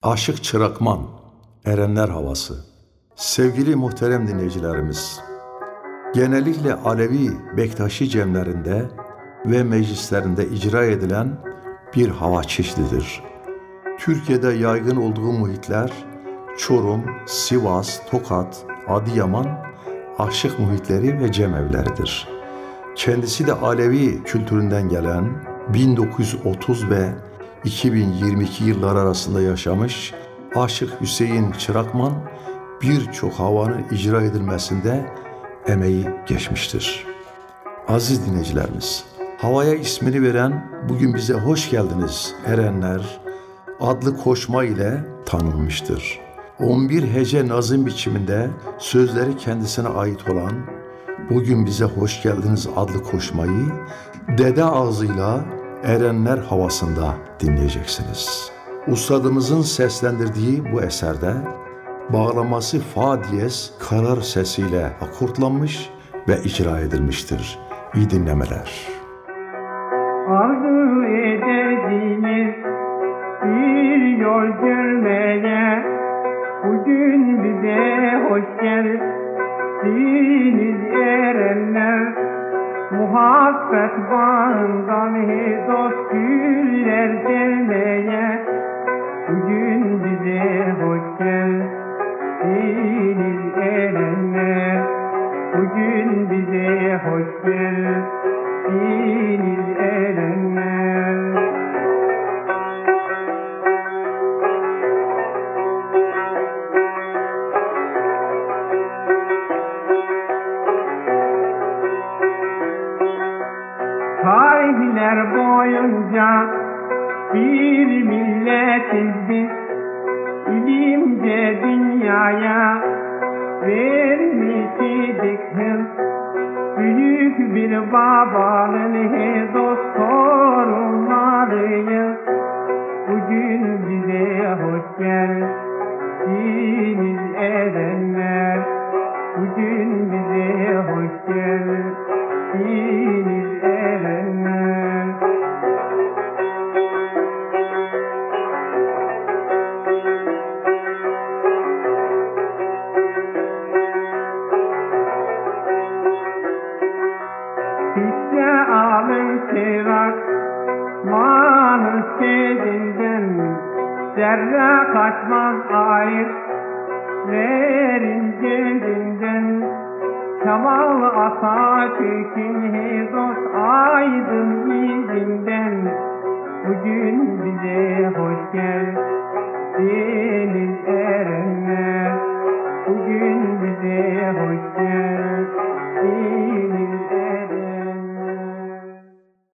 Aşık Çırakman, Erenler Havası. Sevgili muhterem dinleyicilerimiz, genellikle Alevi Bektaşi cemlerinde ve meclislerinde icra edilen bir hava çeşididir. Türkiye'de yaygın olduğu muhitler Çorum, Sivas, Tokat, Adıyaman, aşık muhitleri ve cemevleridir. Kendisi de Alevi kültüründen gelen 1930 ve 2022 yılları arasında yaşamış Aşık Hüseyin Çırakman birçok havanın icra edilmesinde emeği geçmiştir. Aziz dinleyicilerimiz, havaya ismini veren "Bugün bize hoş geldiniz Erenler" adlı koşma ile tanınmıştır. 11 hece nazım biçiminde sözleri kendisine ait olan "Bugün bize hoş geldiniz" adlı koşmayı dede ağzıyla Erenler Havasında dinleyeceksiniz. Ustadımızın seslendirdiği bu eserde bağlaması fa diyez karar sesiyle akortlanmış ve icra edilmiştir. İyi dinlemeler. Arzu ederdiniz bir yol görmeye, bugün bize hoş geldiniz erenler. Muhabbet bağından dost güller gelmeye, bugün bize hoş geldiniz erenler. Bugün bize hoş geldiniz erenler. Tarihler boyunca bir milletiz biz, ilimce dünyaya vermiştik hız. Büyük bir babanın dost torunlarıyız. Bugün bize hoş geldiniz erenler. Bugün bize hoş geldiniz erenler. Hisse alın çırak manın sedinden, zerre kaçmaz ayıp verin cedinden. Kemal Atatürk'ün dost aydın izinden, bugün bize hoş geldiniz eren.